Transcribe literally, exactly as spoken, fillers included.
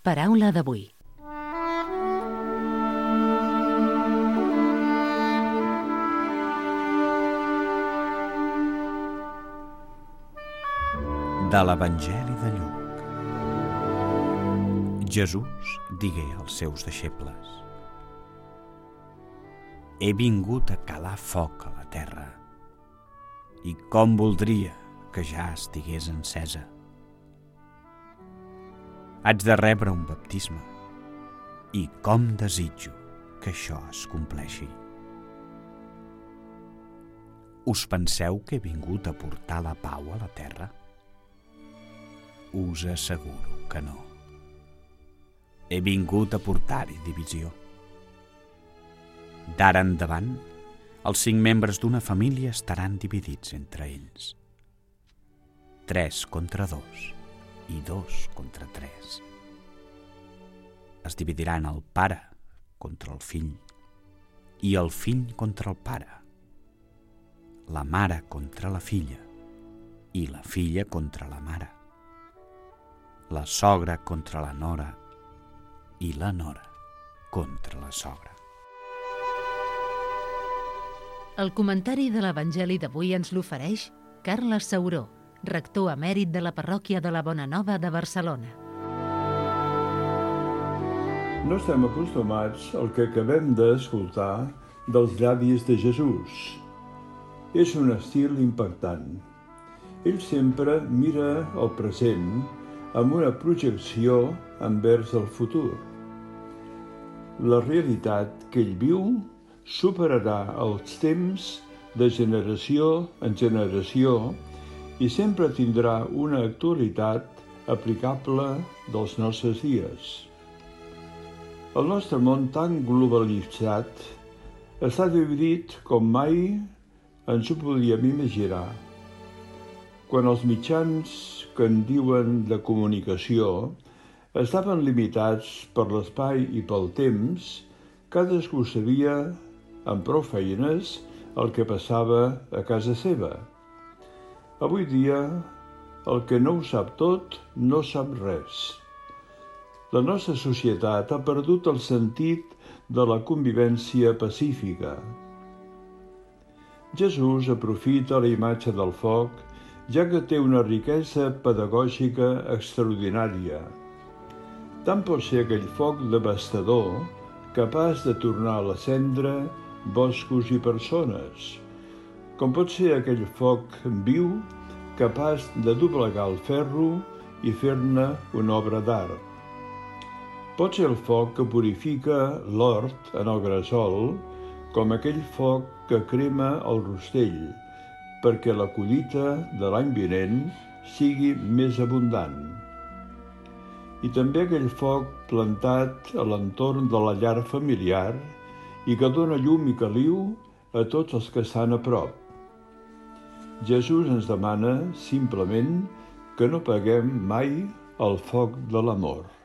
Paraula d'avui. De l'Evangeli de Lluc. Jesús digué als seus deixebles: He vingut a calar foc a la terra, i com voldria que ja estigués encesa. Haig de rebre un baptisme, i com desitjo que això es compleixi. Us penseu que he vingut a portar la pau a la terra? Us asseguro que no. He vingut a portar-hi divisió. D'ara endavant, els cinc membres d'una família estaran dividits entre ells. Tres contra dos i dos contra tres. Es dividiran el pare contra el fill i el fill contra el pare, la mare contra la filla i la filla contra la mare, la sogra contra la nora i la nora contra la sogra. El comentari de l'Evangeli d'avui ens l'ofereix Carles Sauró, rector emèrit de la parròquia de la Bonanova de Barcelona. No estem acostumats al que acabem d'escoltar dels llavis de Jesús. És un estil impactant. Ell sempre mira el present amb una projecció envers el futur. La realitat que ell viu superarà els temps de generació en generació i sempre tindrà una actualitat aplicable dels nostres dies. El nostre món tan globalitzat està dividit com mai ens ho podíem imaginar. Quan els mitjans que en diuen de comunicació estaven limitats per l'espai i pel temps, cadascú sabia, amb prou feines, el que passava a casa seva. Avui dia, el que no ho sap tot, no sap res. La nostra societat ha perdut el sentit de la convivència pacífica. Jesús aprofita la imatge del foc, ja que té una riquesa pedagògica extraordinària. Tant pot ser aquell foc devastador, capaç de tornar a la cendra boscos i persones, com pot ser aquell foc viu, capaç de doblegar el ferro i fer-ne una obra d'art. Pot ser el foc que purifica l'hort en el gresol, com aquell foc que crema el rostell, perquè la collita de l'any vinent sigui més abundant. I també aquell foc plantat a l'entorn de la llar familiar i que dona llum i caliu a tots els que estan a prop. Jesús ens demana, simplement, que no apaguem mai el foc de l'amor.